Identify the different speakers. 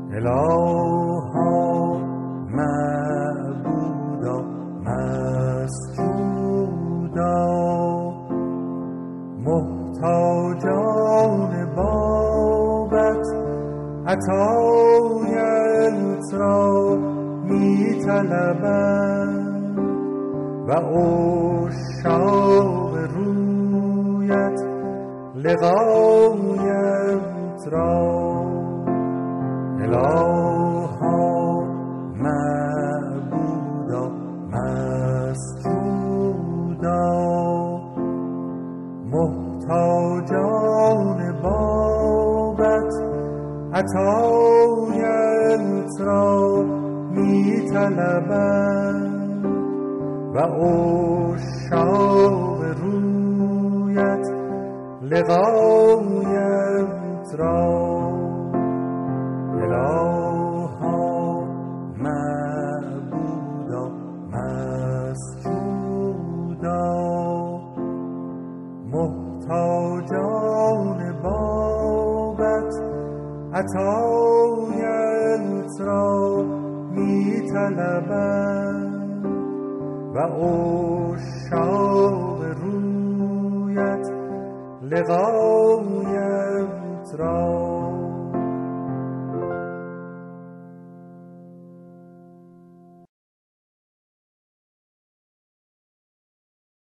Speaker 1: الها معبودا مسجودا محتاجان بابت عطایت را می طلبند و عشاق رویت لقایت را. الها معبودا مسجودا محتاجان بابت عطایت را می طلبند و عشاق رویت لقایت را. الها معبودا مسجودا محتاجان بابت عطایت را می طلبند و عشاق رویت لقایت را.